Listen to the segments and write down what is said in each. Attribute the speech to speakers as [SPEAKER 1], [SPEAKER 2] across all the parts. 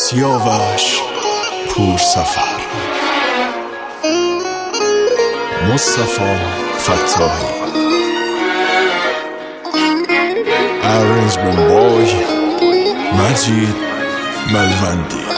[SPEAKER 1] سیاوش پور سفر، مصطفی فتاحی. Arrangement boy مجید ملوندی.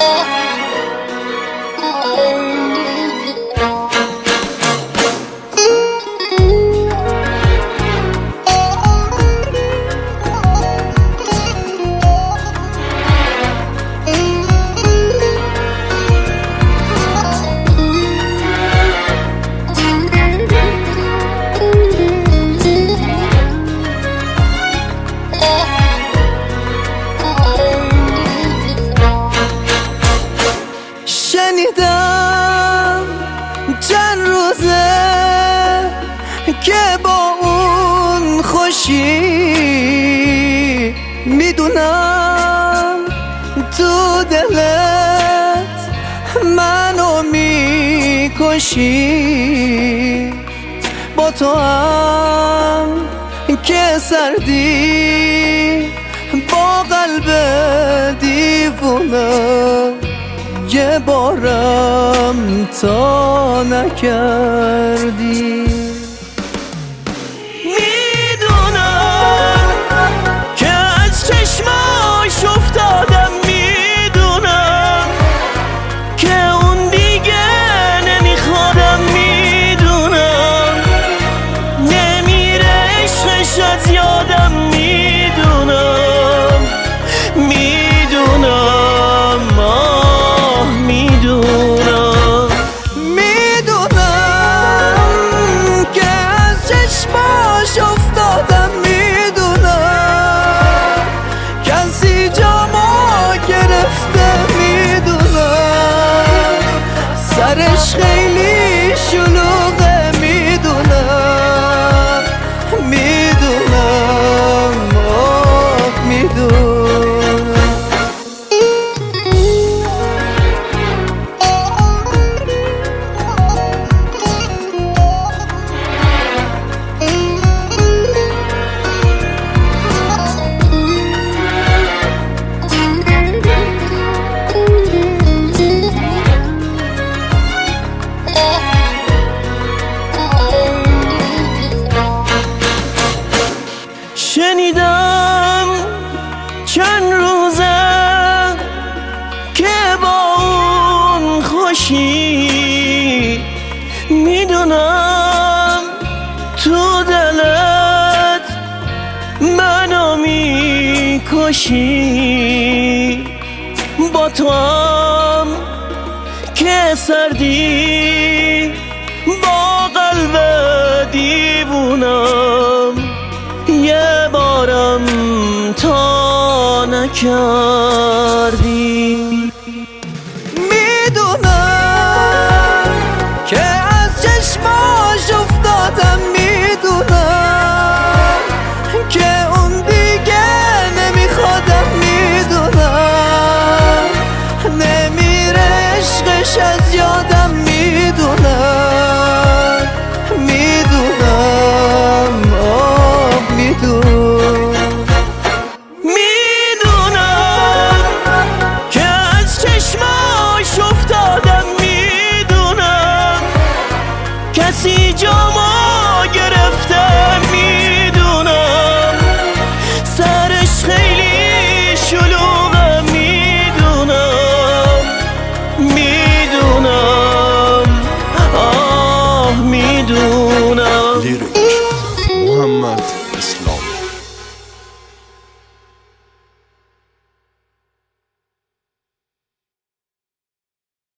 [SPEAKER 2] شنیدم چند روزه که با اون خوشی، میدونم تو دلت منو میکشی. با تو هم که سردی با قلب دیوونه، یه بارم تا نکردی. میدونم که از چشماش افتادم، میدونم که اون دیگه نمیخوادم، میدونم نمیره عشقش از یادم، میدونم که از چشماش افتادم، میدونم کسی جامو گرفته، میدونم سرش خیلی شلوغه، میدونم میدونم. شنیدم چند روزه که با اون خوشی، میدونم تو دلت منو میکشی. با تو هم که سردی با قلب دیوونم، یه بارم تا نکردی. میدونم که از چشماش افتادم، میدونم که اون دیگه نمیخوادم، میدونم نمیره عشقش از یادم، میدونم که از چشماش افتادم، میدونم کسی جامو گرفته، میدونم سرش خیلی شلوغه، میدونم میدونم.